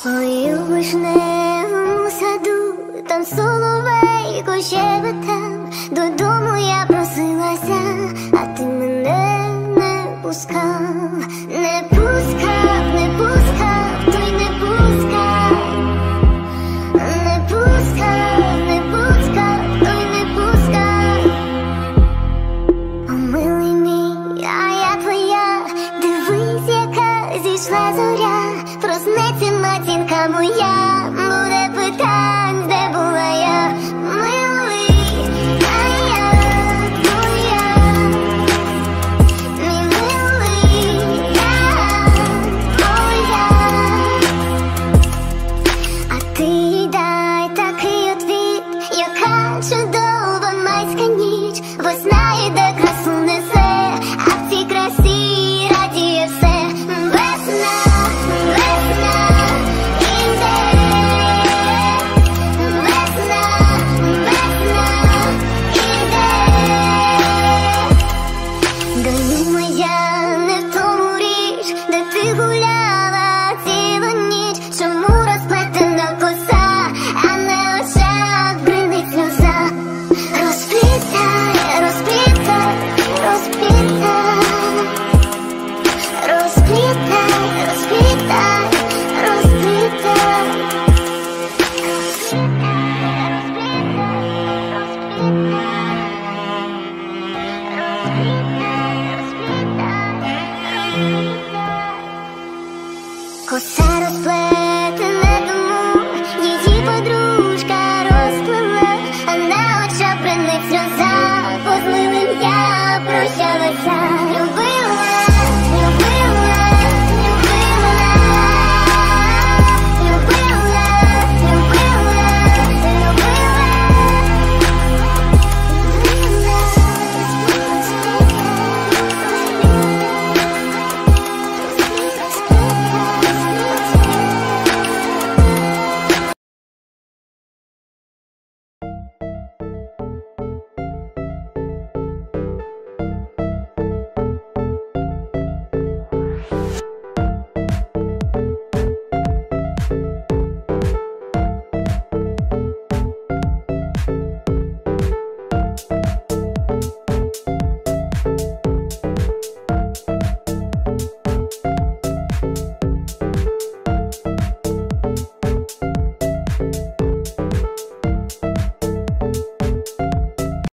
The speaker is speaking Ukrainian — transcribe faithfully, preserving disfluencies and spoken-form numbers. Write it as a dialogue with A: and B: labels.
A: Ой, у вишневому саду, там соловейко щебетав, додому я просилася, а ти мене не пускав, не пускав, не пускав, той не пускав, не пускав, не пускав, той не пускав. О, милий мій, а я твоя, дивись, яка зійшла зоря. Проснеться матінка моя, буде питань, де була я, милий, а я твоя, мій милий, я твоя. А ти дай такий отвіт, яка чудова майська ніч, весна іде, красу несе, а в цій красі радіє все. Весна, весна іде, весна, весна іде. Доню моя, не в тому річ, де ти гуляла цілу ніч, чому розплетена коса, а на очах бринить сльоза. Розплітай, розплітай, розплітай, розплітай, розплітай, розплітай, розплітай, розплітай, розплітай.